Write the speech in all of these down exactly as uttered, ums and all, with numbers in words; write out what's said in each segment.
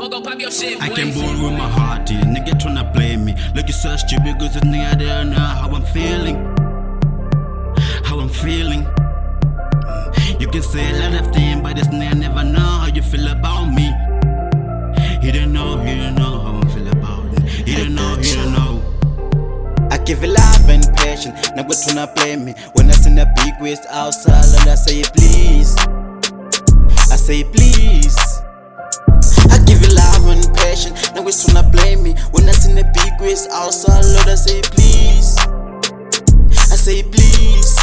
Go go pop your shit, boy. I can bull with my heart in, nigga tryna play me. Look, you so stupid, cause this nigga don't know how I'm feeling. How I'm feeling. You can say a lot of things, but this nigga never know how you feel about me. He don't know, he don't know how I feel about it. He don't know, he don't know. I give it love and passion, now go tryna play me. When I send a big waist outside, Lord, I say please. I say please. I give it love and passion, now go tryna play me. When I send a big waist outside, Lord, I say please. I say please.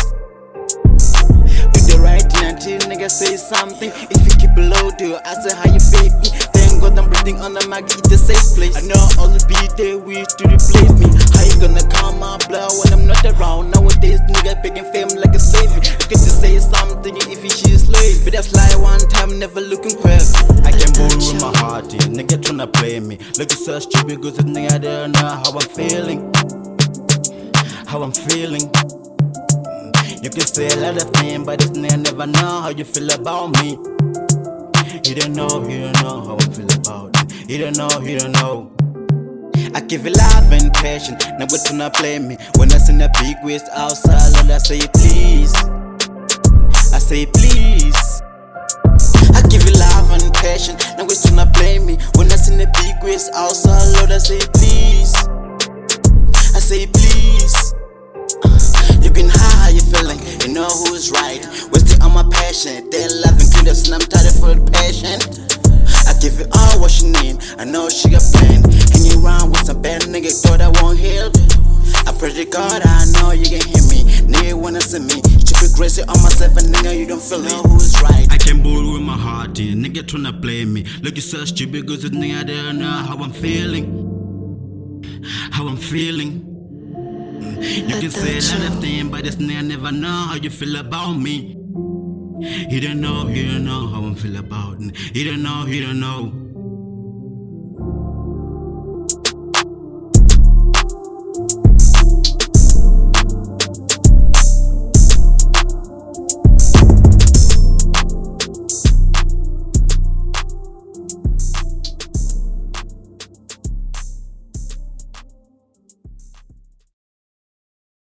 Nigga say something, if you keep it low, dude, I say how you fake me. Thank God I'm breathing on the mic, it's a safe place. I know all the beat they wish to replace me. How you gonna calm my blood when I'm not around? Nowadays nigga picking fame like a slave. You get to say something if you she's slave. But that's like one time, never looking quick. I can bull with my heart in, nigga tryna play me. Look at so stupid, cause this nigga don't know how I'm feeling. How I'm feeling. You can say a lot of things, but this nigga never know how you feel about me. He don't know, he don't know how I feel about it. He don't know, he don't know. I give it love and passion, now go tryna play me. When I send a big waist outside, Lord, I say please. I say please. I give it love and passion, now go tryna play me. When I send a big waist outside, Lord, I say please. I say please. You can hide how you feeling, you know who's right. Wasting on my passion, they loving killers and I'm tired for the passion. I give it all what she need, I know she got pain. Hanging around with some bad niggas, thought I won't help. I pray to God, I know you can hear me. Nigga wanna see me, stupid crazy on myself and nigga you don't feel it. Know who's right. I can bull with my heart in, nigga tryna play me. Look, you so stupid, cause this nigga don't know how I'm feeling. How I'm feeling. You can say a lot of things, but this nigga never know how you feel about me. He don't know, he don't know how I feel about it. He don't know, he don't know.